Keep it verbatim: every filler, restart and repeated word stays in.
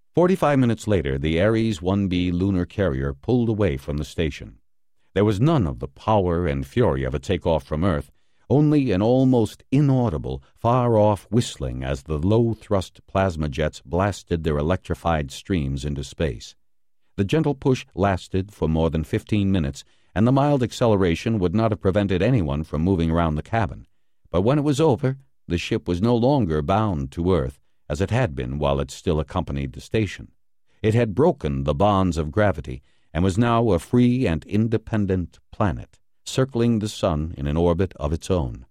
Forty-five minutes later, the Ares one B lunar carrier pulled away from the station. There was none of the power and fury of a takeoff from Earth, only an almost inaudible, far-off whistling as the low-thrust plasma jets blasted their electrified streams into space. The gentle push lasted for more than fifteen minutes, and the mild acceleration would not have prevented anyone from moving around the cabin. But when it was over, the ship was no longer bound to Earth, as it had been while it still accompanied the station. It had broken the bonds of gravity and was now a free and independent planet, circling the sun in an orbit of its own.